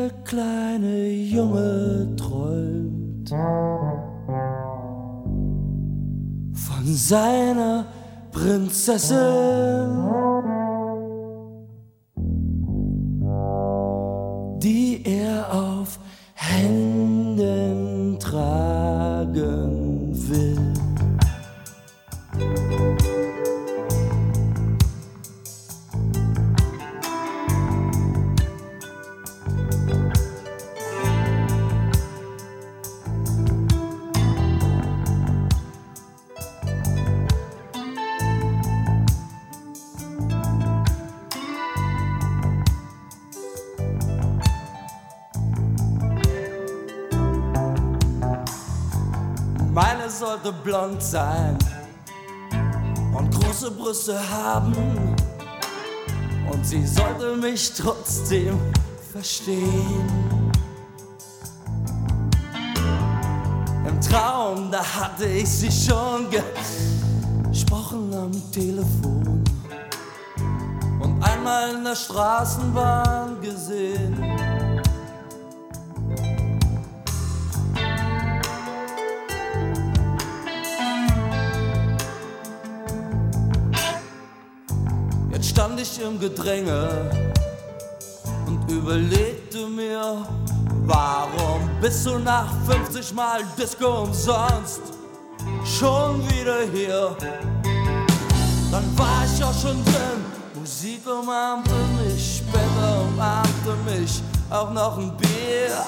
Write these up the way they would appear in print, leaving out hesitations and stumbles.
Der kleine Junge träumt von seiner Prinzessin, die er auf Händen tragen will. Meine sollte blond sein und große Brüste haben, und sie sollte mich trotzdem verstehen. Im Traum, da hatte ich sie schon gesprochen am Telefon und einmal in der Straßenbahn gesehen. Stand ich im Gedränge und überlegte mir, warum bist du nach 50 Mal Disco umsonst schon wieder hier? Dann war ich auch schon drin, Musik umarmte mich, später umarmte mich auch noch ein Bier.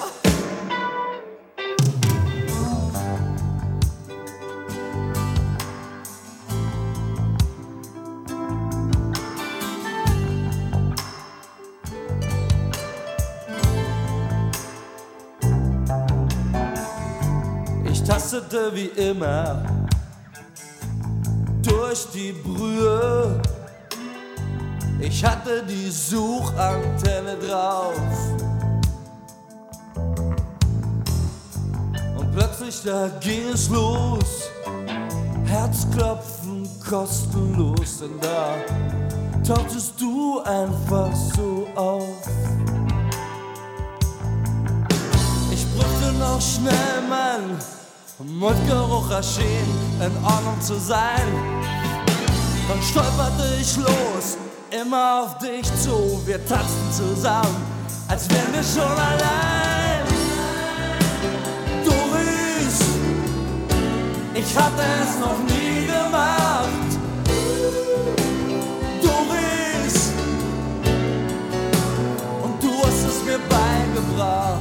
Ich tastete wie immer durch die Brühe. Ich hatte die Suchantenne drauf. Und plötzlich da ging es los. Herzklopfen kostenlos, denn da tauchtest du einfach so auf. Ich brauchte noch schnell mein Mundgeruch erschien in Ordnung zu sein. Dann stolperte ich los, immer auf dich zu. Wir tanzten zusammen, als wären wir schon allein. Doris, ich hatte es noch nie gemacht. Doris, und du hast es mir beigebracht.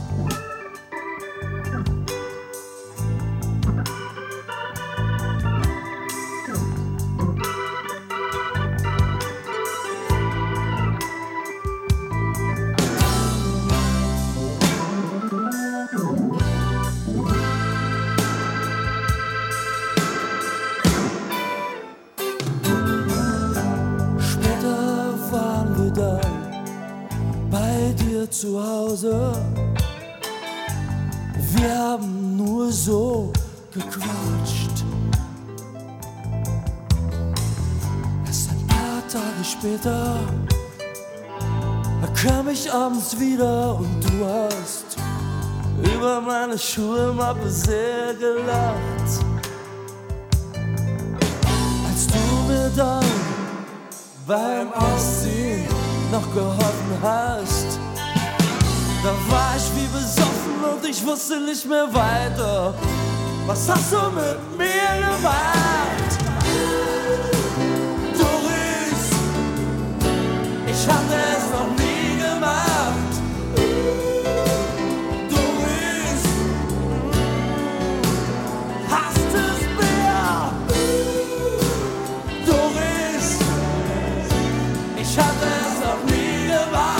Zu Hause, wir haben nur so gequatscht. Erst ein paar Tage später kam ich abends wieder und du hast über meine Schulmappe sehr gelacht. Als du mir dann beim Ausziehen noch geholfen hast, da war ich wie besoffen und ich wusste nicht mehr weiter. Was hast du mit mir gemacht? Doris, ich hatte es noch nie gemacht. Doris, hast es mir? Doris, ich hatte es noch nie gemacht.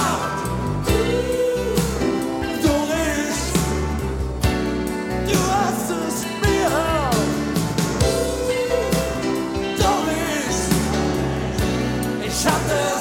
Ich hatte